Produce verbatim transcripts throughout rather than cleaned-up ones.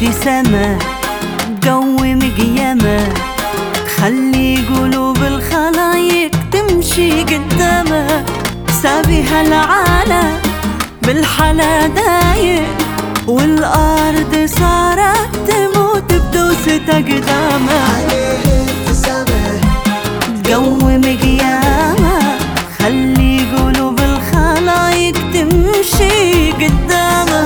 ابتسامة تقوم قيامة، تخلي قلوب الخلايق تمشي قدامه. سابها العالم بالحلا دايق، والأرض صارت تموت بدوسة أقدامه. عليه ابتسامة تقوم قيامة، خلي قلوب الخلايق تمشي قدامه.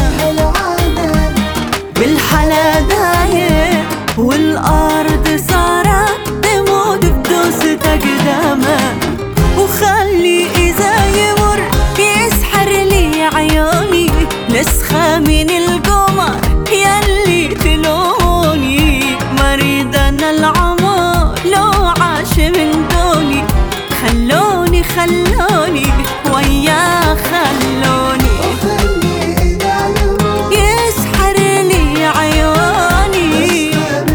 بالحلا دايق، والأرض صارت تموت بدوسة أقدامه. وخلي إذا يمر يسحر لي عيوني نسخة من القمر ياللي تلوني. مريض أنا العمر لو عاش من دوني، خلوني خلوني وياه خلوني. يسحر لي عيوني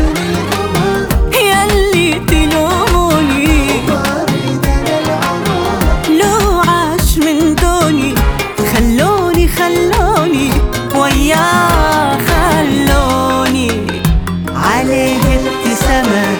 ياللي تلوموني، لو عاش من دوني خلوني خلوني وياه خلوني. عليه ابتسامة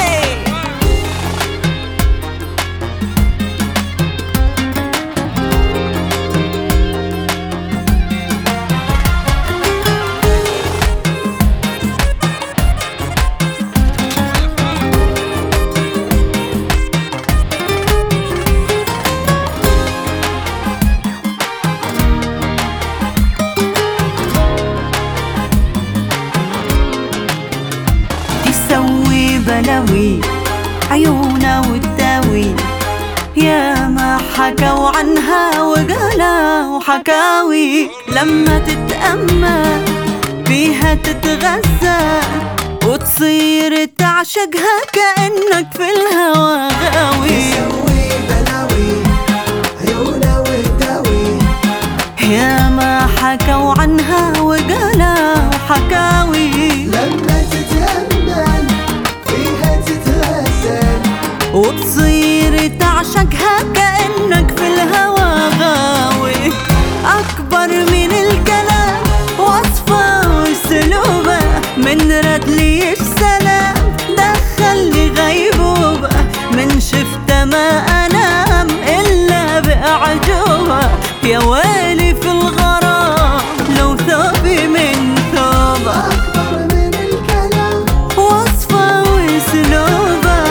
تسوي بلاوي عيونا وتداوي. يا ما حكوا عنها وقالوا حكاوي، لما تتأمل فيها تتغذى وتصير تعشقها كأنك في الهوى غاوي. تسوي بلاوي عيونا وتداوي. يا ما حكوا عنها وقالوا حكاوي، لما تتأمل فيها تتغزل وتصير تعشقها كأنك في الهوى غاوي. أكبر من الكلام وصفه وسلوبه، من رد لي السلام دخلني غيبوبة. من شفته ما أنام إلا بأعجوبة، يا ويلي في الغرام لو ثوبي من ثوبه. أكبر من الكلام وصفه وسلوبه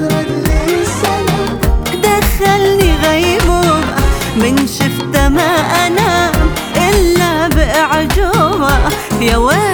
دخلني غيبوبة. من شفته ما أنام إلا بأعجوبة، يا ويلي